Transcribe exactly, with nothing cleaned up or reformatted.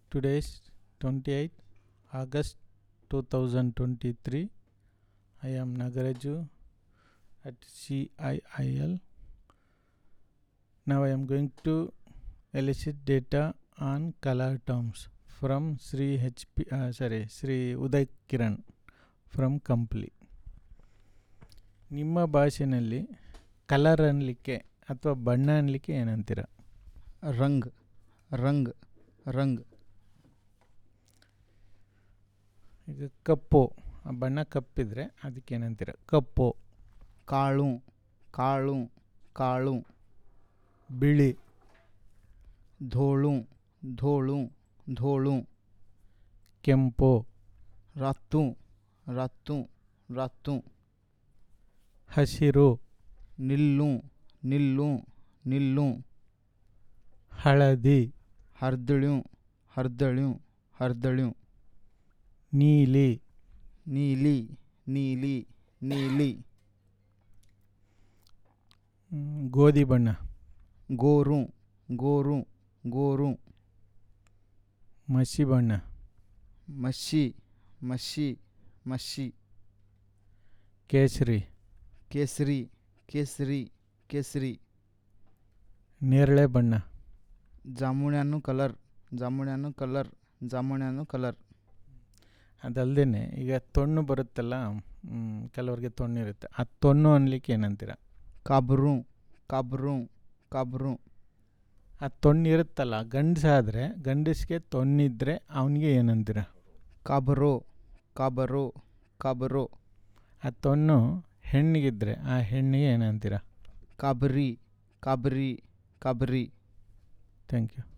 Today is twenty-eighth August two thousand twenty-three. I am Nagaraju at C I I L. Now I am going to elicit data on color terms from Sri H P, uh, sorry, Sri Uday Kiran from Kampli. ನಿಮ್ಮ ಭಾಷೆಯಲ್ಲಿ colour ಅನ್ನಲಿಕ್ಕೆ ಅಥವಾ ಬಣ್ಣ ಅನ್ನಲಿಕ್ಕೆ ಏನಂತೀರ? ರಂಗ್ ರಂಗ್ ರಂಗ್. ಈಗ ಕಪ್ಪು, ಆ ಬಣ್ಣ ಕಪ್ಪಿದ್ರೆ ಅದಕ್ಕೆ ಏನಂತೀರ? ಕಪ್ಪು. ಕಾಳು ಕಾಳು ಕಾಳು. ಬಿಳಿ. ಧೋಳು ಧೋಳು ಧೋಳು. ಕೆಂಪು. ರತ್ತು ರತ್ತು ರತ್ತು. ಹಸಿರು. ನಿಲ್ಲು ನಿಲ್ಲು ನಿಲ್ಲು. ಹಳದಿ. ಹರ್ದಳು ಹರ್ದಳು ಹರ್ದಳು. ನೀಲಿ. ನೀಲಿ ನೀಲಿ ನೀಲಿ. ಗೋಧಿ ಬಣ್ಣ. ಗೋರು ಗೋರು ಗೋರು. ಮಸಿ ಬಣ್ಣ. ಮಸಿ ಮಸಿ ಮಸಿ. ಕೇಸರಿ. ಕೇಸರಿ ಕೇಸರಿ ಕೇಸರಿ. ನೇರಳೆ ಬಣ್ಣ. ಜಾಮುಣ್ಯಾನು ಕಲರ್ ಜಾಮುಣ್ಯಾನು ಕಲರ್ ಜಾಮುಣ್ಯಾನು ಕಲರ್. ಅದಲ್ಲದೆ ಈಗ ತೊಣ್ಣು ಬರುತ್ತಲ್ಲ, ಕೆಲವ್ರಿಗೆ ತೊಣ್ಣು ಇರುತ್ತೆ, ಆ ತೊಣ್ಣು ಅನ್ಲಿಕ್ಕೆ ಏನಂತೀರ? ಕಾಬ್ರು ಕಾಬ್ರು ಕಾಬ್ರು. ಆ ತೊಣ್ಣು ಇರುತ್ತಲ್ಲ, ಗಂಡಸಾದರೆ ಗಂಡಸಿಗೆ ತೊಣ್ಣಿದ್ರೆ ಅವನಿಗೆ ಏನಂತೀರ? ಕಾಬರೋ ಕಾಬರೋ ಕಾಬರೋ. ಆ ತೊಣ್ಣು ಹೆಣ್ಣಿಗಿದ್ರೆ ಆ ಹೆಣ್ಣಿಗೆ ಏನಂತೀರ? ಕಾಬರಿ ಕಾಬರಿ ಕಾಬರಿ. Thank you.